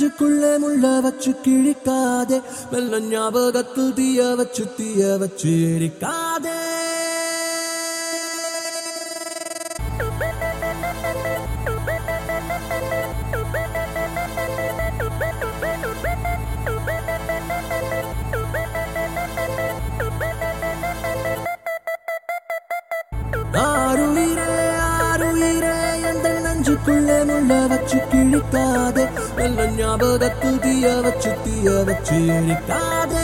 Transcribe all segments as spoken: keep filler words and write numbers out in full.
நெஞ்சுக்குள்ளே முள்ள வச்சு கிழிக்காதே, மெல்ல ஞாபகத்தில் தீய வச்சு தீய வச்சு எரிக்காதே. ஆருயிரே ஆருயிரே எந்த நெஞ்சுக்குள்ளே முள்ள வச்சு கிழிக்காதே, மெல்ல ஞாபகத்தில் தீய வச்சு தீய வச்சு எரிக்காதே.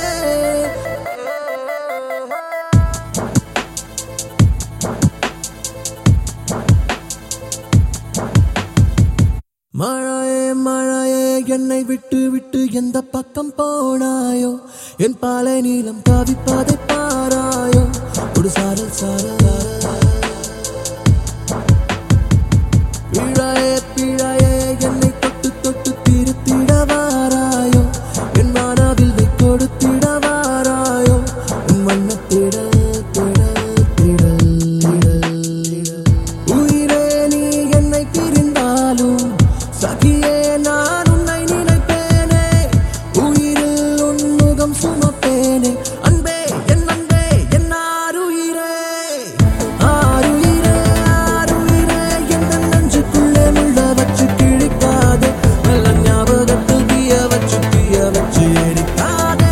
மழையே மழையே என்னை விட்டு விட்டு எந்த பக்கம் போனாயோ, என் பாலை நீளம் தவிப்பதை பாராயோ. ஒரு சாரல் சாரல் பிழையே பிழையே என்னை தொட்டு தொட்டு திருத்திட வாராயோ, என் வானவில் கொடுத்திட வாராயோ. உன் வண்ணத்திட திட திடல் உயிரே நீ என்னை பிரிந்தாலும் சகியே நான் உன்னை நினைப்பேனே, உயிரில் உன் முகம் சுமப்பேனே. அன்பே என் அன்பே என் ஆருயிரே ஆருயிரே ஆருயிரே எந்த நெஞ்சுக்குள்ளே முள்ள வச்சு கிழிக்காதே, மெல்ல ஞாபகத்தில் தீய வச்சு தீய வச்சு எரிக்காதே.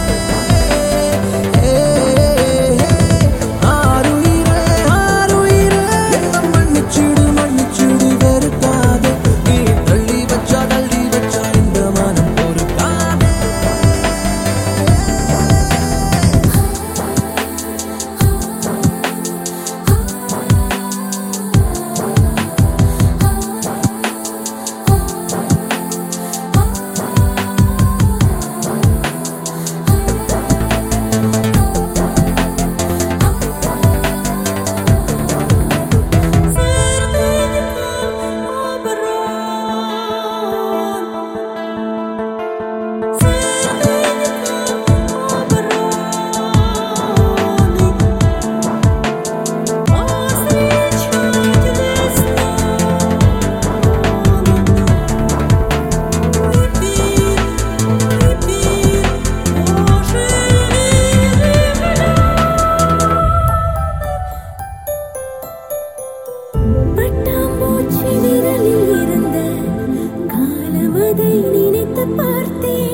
ஆருயிரே ஆருயிரே என்ன மன்னிச்சிடு மன்னிச்சிடு வெறுக்காதே, நீ தள்ளி வச்சா தள்ளி வச்சா இந்த மனம் பொறுக்காதே. பட்டாம்பூச்சி விரலில் இருந்த காலமதை நினைத்து பார்த்தேன்.